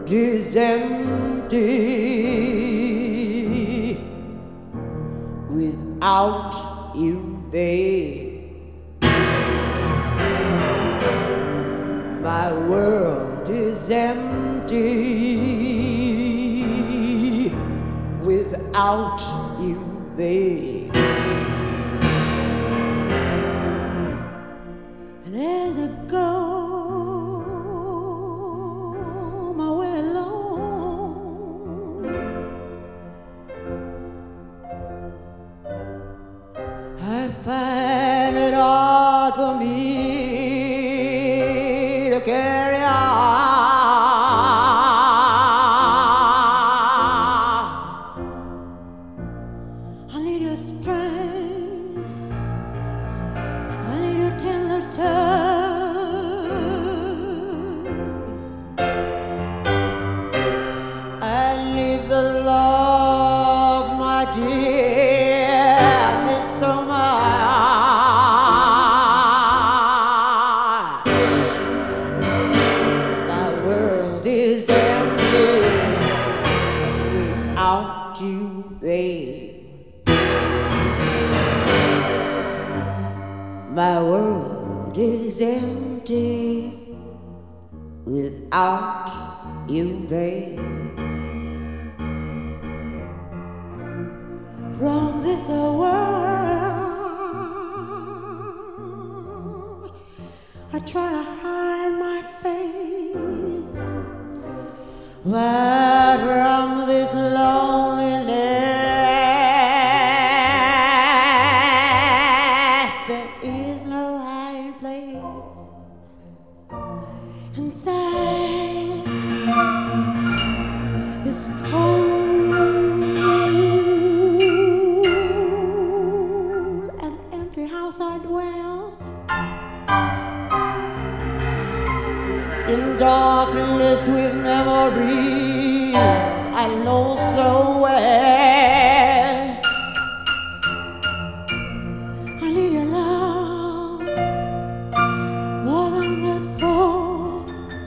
is empty without you, babe. My world is empty without you, babe. And as I go my way alone, I find it hard for me to carry on. I need your strength, I need your tender touch, I need the love, my dear, I miss so much. My world is empty without you, babe. My world is empty without you, babe. From this world, I try to hide my face, but from this loneliness, there is no hiding place. Inside this cold and empty house I dwell, in darkness with memories I know so well. I need your love more than before.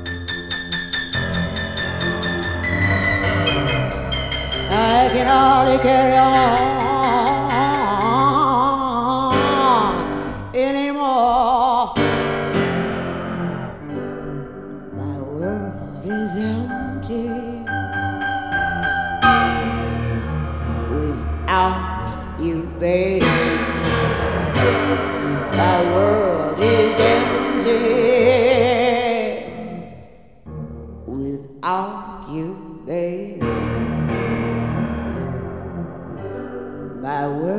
I can hardly carry on anymore. My world is empty without you, babe. My world is empty without you, babe. My world